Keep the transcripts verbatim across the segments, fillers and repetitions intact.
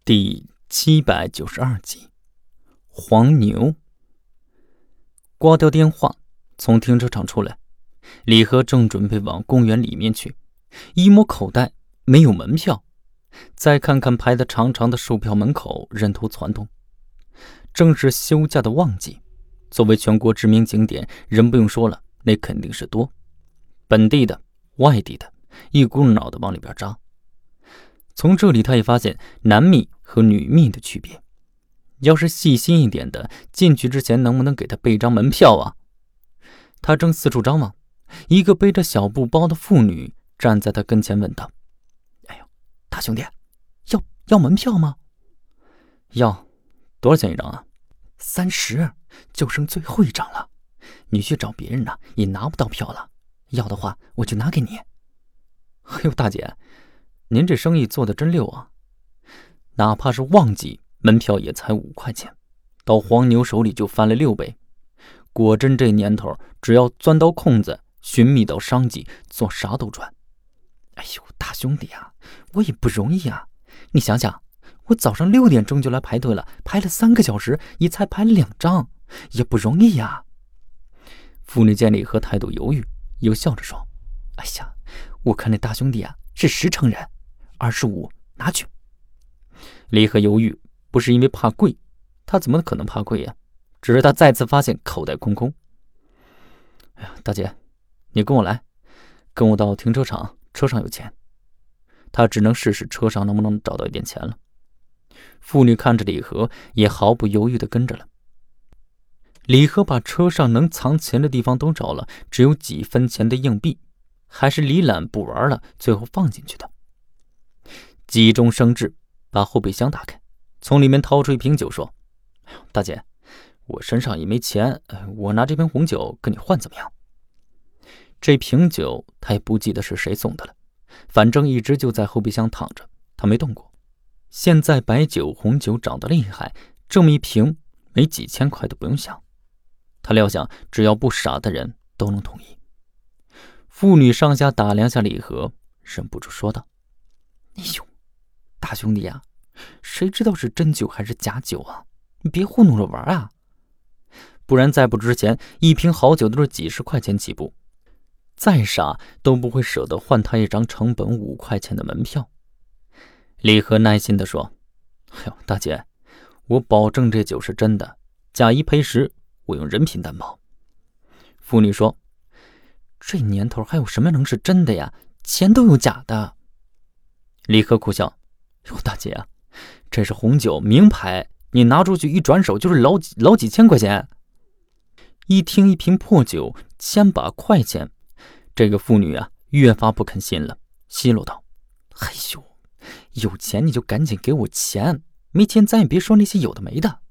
第七百九十二集，黄牛。挂掉电话，从停车场出来，李和正准备往公园里面去，一摸口袋没有门票，再看看排得长长的售票门口，人头攒动。正是休假的旺季，作为全国知名景点，人不用说了，那肯定是多，本地的、外地的，一股脑的往里边扎。从这里他也发现男蜜和女蜜的区别，要是细心一点的，进去之前能不能给他备张门票啊？他正四处张望，一个背着小布包的妇女站在他跟前问道：哎呦，大兄弟，要要门票吗？要。多少钱一张啊？三十，就剩最后一张了，你去找别人呢也拿不到票了，要的话我就拿给你。哎呦，大姐，您这生意做得真溜啊！哪怕是旺季，门票也才五块钱，到黄牛手里就翻了六倍。果真这年头，只要钻到空子，寻觅到商机，做啥都赚。哎呦，大兄弟啊，我也不容易啊！你想想，我早上六点钟就来排队了，排了三个小时，也才排了两张，也不容易呀。妇女见李和态度犹豫，又笑着说：哎呀，我看那大兄弟啊是实诚人，二十五拿去。李和犹豫，不是因为怕贵，他怎么可能怕贵呀？只是他再次发现口袋空空。哎呀，大姐，你跟我来，跟我到停车场，车上有钱。他只能试试车上能不能找到一点钱了。妇女看着李和，也毫不犹豫地跟着了。李和把车上能藏钱的地方都找了，只有几分钱的硬币，还是李懒不玩了，最后放进去的。急中生智，把后备箱打开，从里面掏出一瓶酒，说：哎呦，大姐，我身上也没钱，我拿这瓶红酒跟你换怎么样？这瓶酒他也不记得是谁送的了，反正一直就在后备箱躺着，他没动过。现在白酒红酒涨得厉害，这么一瓶没几千块都不用想。他料想只要不傻的人都能同意。妇女上下打量下李和，忍不住说道：哎呦，大兄弟啊，谁知道是真酒还是假酒啊？你别糊弄着玩啊！不然再不值钱，一瓶好酒都是几十块钱起步，再傻都不会舍得换他一张成本五块钱的门票。李和耐心地说：哎呦，大姐，我保证这酒是真的，假一赔十，我用人品担保。妇女说：这年头还有什么能是真的呀？钱都有假的。李和苦笑：哟，大姐啊，这是红酒，名牌，你拿出去一转手就是老几老几千块钱。一听一瓶破酒千把块钱，这个妇女啊越发不肯信了，奚落道：哎呦，有钱你就赶紧给我钱，没钱咱也别说那些有的没的。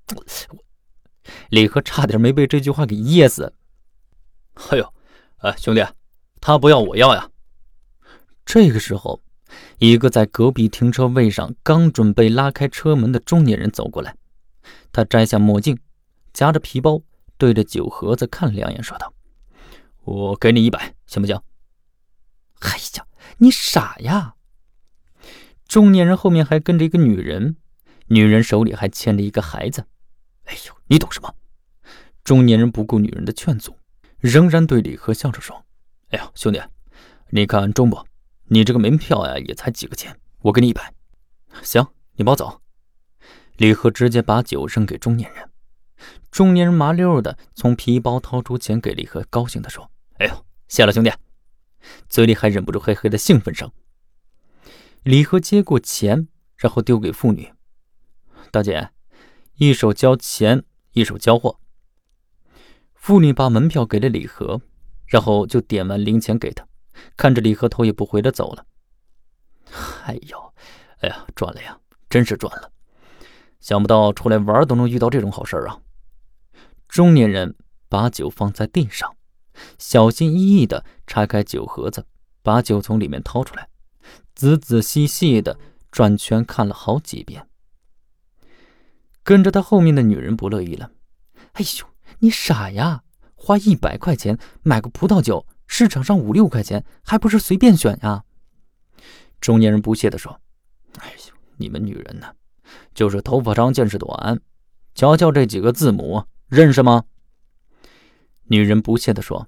李和差点没被这句话给噎死。哎呦，哎，兄弟，他不要我要呀。这个时候，一个在隔壁停车位上刚准备拉开车门的中年人走过来，他摘下墨镜，夹着皮包，对着酒盒子看两眼，说道：我给你一百，行不行？哎呀，你傻呀！中年人后面还跟着一个女人，女人手里还牵着一个孩子。哎呦，你懂什么？中年人不顾女人的劝阻，仍然对李和笑着说：哎呦，兄弟，你看中不？你这个门票呀也才几个钱，我给你一百。行，你包走。李和直接把酒扔给中年人。中年人麻溜的从皮包掏出钱给李和，高兴地说：哎呦，谢了兄弟，嘴里还忍不住嘿嘿的兴奋声。李和接过钱，然后丢给妇女：大姐，一手交钱，一手交货。妇女把门票给了李和，然后就点完零钱给他，看着李和头也不回的走了。哎呦，哎呀，赚了呀，真是赚了！想不到出来玩都能遇到这种好事啊！中年人把酒放在地上，小心翼翼地拆开酒盒子，把酒从里面掏出来，仔仔细细地转圈看了好几遍。跟着他后面的女人不乐意了：哎呦，你傻呀，花一百块钱买个葡萄酒，市场上五六块钱，还不是随便选呀？中年人不屑地说：哎呦，你们女人呢， 就是头发长见识短。瞧瞧这几个字母，认识吗？女人不屑地说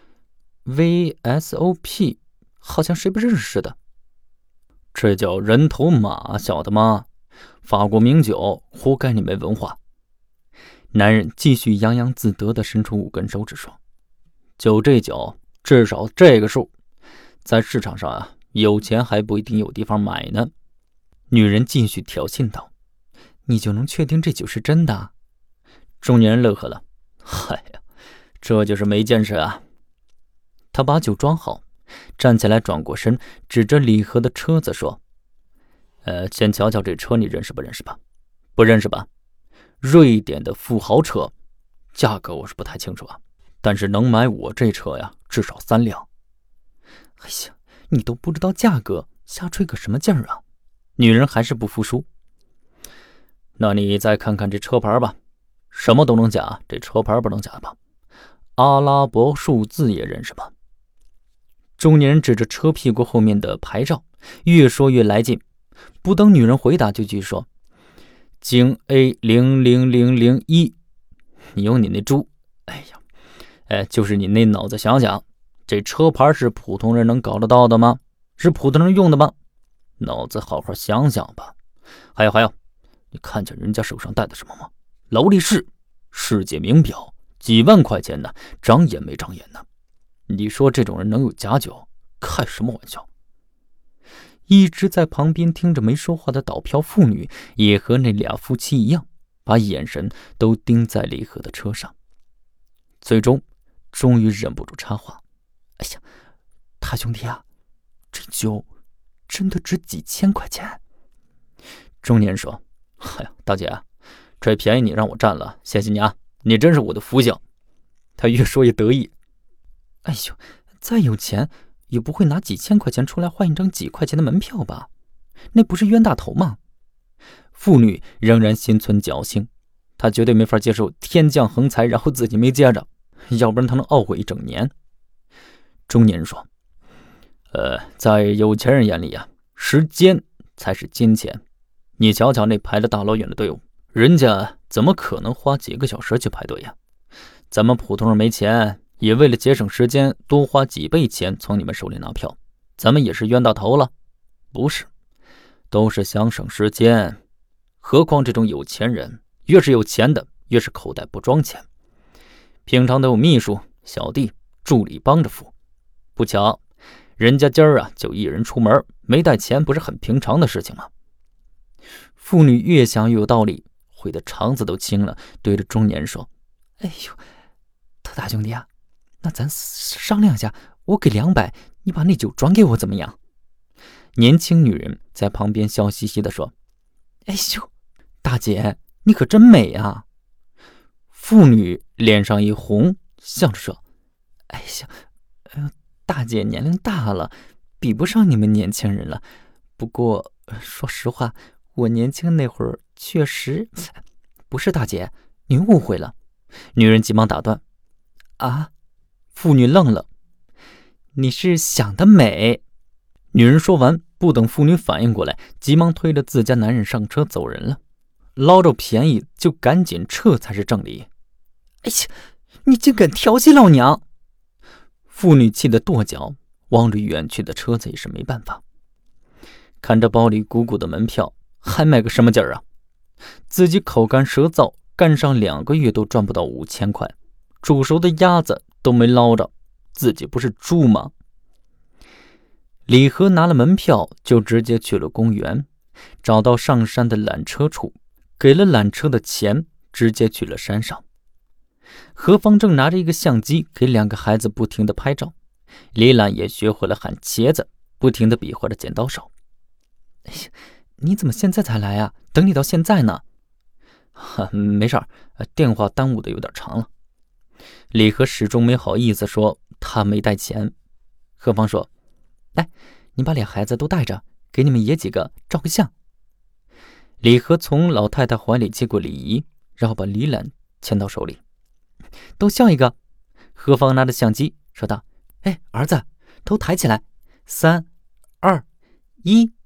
V S O P 好像谁不认识似的。这叫人头马，晓得吗？法国名酒，活该你没文化。男人继续洋洋自得地伸出五根手指说，就这酒，至少这个数，在市场上啊，有钱还不一定有地方买呢。女人继续挑衅道，你就能确定这酒是真的？中年人乐呵了，嗨呀，这就是没见识啊。他把酒装好，站起来转过身，指着李和的车子说，呃，先瞧瞧这车，你认识不认识吧？不认识吧？瑞典的富豪车，价格我是不太清楚啊，但是能买我这车呀，至少三辆。哎呀，你都不知道价格，瞎吹个什么劲儿啊？女人还是不服输。那你再看看这车牌吧，什么都能假，这车牌不能假吧？阿拉伯数字也认识吧？中年人指着车屁股后面的牌照，越说越来劲。不等女人回答，就继续说，京 A 零零零零一，你有你那猪，哎呀，哎，就是你那脑子想想，这车牌是普通人能搞得到的吗？是普通人用的吗？脑子好好想想吧。还有还有，你看见人家手上戴的什么吗？劳力士，世界名表，几万块钱呢，长眼没长眼呢？你说这种人能有假酒？开什么玩笑？一直在旁边听着没说话的倒票妇女也和那俩夫妻一样，把眼神都盯在李和的车上。最终终于忍不住插话，哎呀，大兄弟啊，这酒真的值几千块钱？中年人说，哎呀，大姐，这便宜你让我占了，谢谢你啊，你真是我的福星。他越说越得意，哎呦，再有钱也不会拿几千块钱出来换一张几块钱的门票吧？那不是冤大头吗？妇女仍然心存侥幸，她绝对没法接受天降横财，然后自己没接着，要不然她能懊悔一整年。中年人说，呃，在有钱人眼里啊，时间才是金钱。你瞧瞧那排了大老远的队伍，人家怎么可能花几个小时去排队呀？咱们普通人没钱，也为了节省时间多花几倍钱从你们手里拿票，咱们也是冤大头了？不是，都是想省时间。何况这种有钱人，越是有钱的越是口袋不装钱，平常都有秘书、小弟、助理帮着付。不巧人家今儿啊就一人出门，没带钱，不是很平常的事情吗？妇女越想越有道理，悔得肠子都青了，对着中年人说，哎呦，特大兄弟啊，那咱商量一下，我给两百，你把那酒转给我怎么样？年轻女人在旁边笑嘻嘻地说，哎呦，大姐你可真美啊。妇女脸上一红，笑着说，哎呀，呃、大姐年龄大了，比不上你们年轻人了。不过说实话，我年轻那会儿确实……不是大姐，您误会了。女人急忙打断，啊？妇女愣了，你是想得美。女人说完，不等妇女反应过来，急忙推着自家男人上车走人了。捞着便宜就赶紧撤才是正理。哎呀，你竟敢调戏老娘！妇女气得跺脚，望着远去的车子也是没办法。看着包里鼓鼓的门票，还卖个什么劲儿啊？自己口干舌燥，干上两个月都赚不到五千块，煮熟的鸭子都没捞着，自己不是猪吗？李和拿了门票，就直接去了公园，找到上山的缆车处，给了缆车的钱，直接去了山上。何方正拿着一个相机给两个孩子不停地拍照，李懒也学会了喊茄子，不停地比划着剪刀手。哎呀，你怎么现在才来啊？等你到现在呢。哈，没事儿，电话耽误的有点长了。李和始终没好意思说他没带钱。何方说，来，你把俩孩子都带着，给你们爷几个照个相。李和从老太太怀里接过礼仪，然后把李懒牵到手里，都笑一个。何方拿着相机说道，哎，儿子，头抬起来，三二一。